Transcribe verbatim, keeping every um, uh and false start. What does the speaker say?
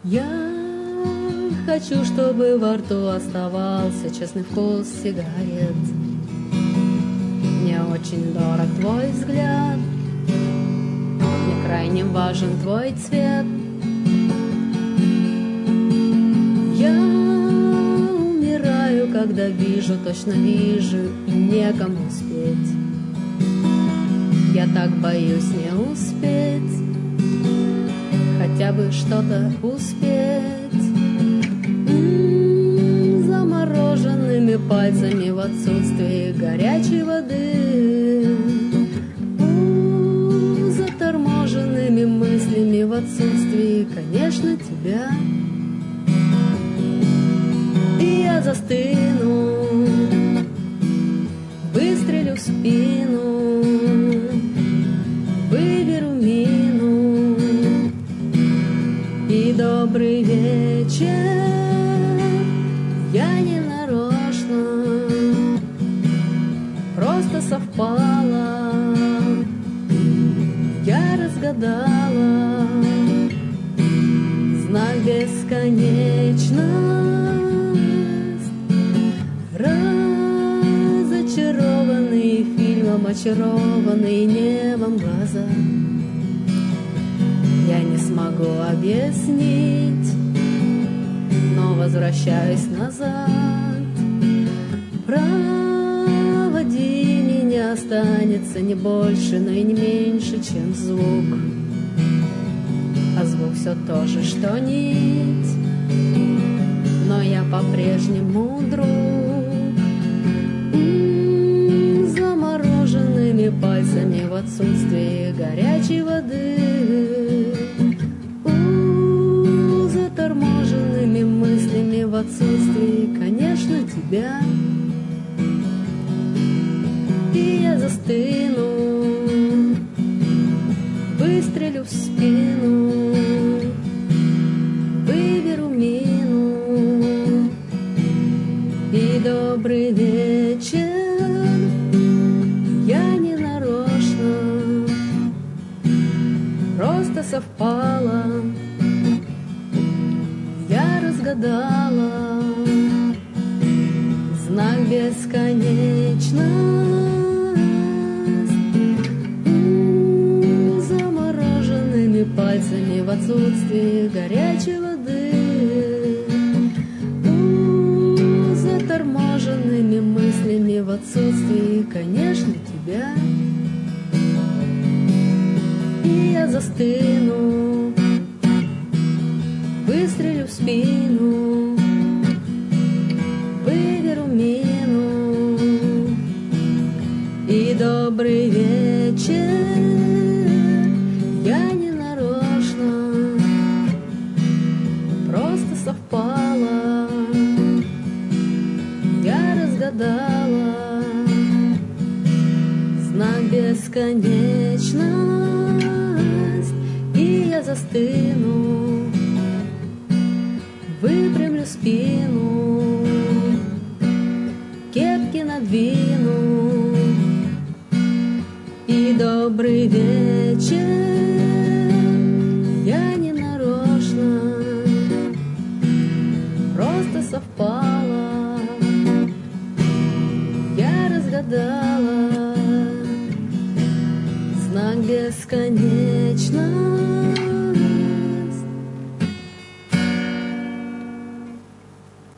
Я хочу, чтобы во рту оставался честный вкус сигарет. Мне очень дорог твой взгляд, мне крайне важен твой цвет. Я умираю, когда вижу, точно вижу, и некому успеть. Я так боюсь не успеть, хотя бы что-то успеть. М-м, замороженными пальцами в отсутствии горячей воды, У, заторможенными мыслями в отсутствии, конечно, тебя. И я застыну, выстрелю в спину, выберу мину. И добрый вечер, я не нарочно, просто совпало, я разгадала знак бесконечность, разочарованный фильмом, очарованный небом глаза. Я не смогу объяснить, но возвращаюсь назад. Проводи меня, останется не больше, но и не меньше, чем звук. А звук все то же, что нить, но я по-прежнему друг. М-м, замороженными пальцами в отсутствии горячей воды, заторможенными мыслями в отсутствии, конечно, тебя. И я застыну, выстрелю в спину, выберу мину. И добрый вечер, я не нарочно, просто совпало, разгадала знак бесконечность. М-м, замороженными пальцами в отсутствии горячей воды, У, заторможенными мыслями в отсутствии, конечно, тебя. И я застыну, выстрелю в спину, выберу мину. И добрый вечер, я не нарочно, просто совпало, я разгадала знак бесконечность. И я застыну, выпрямлю спину, кепки надвину. И добрый вечер,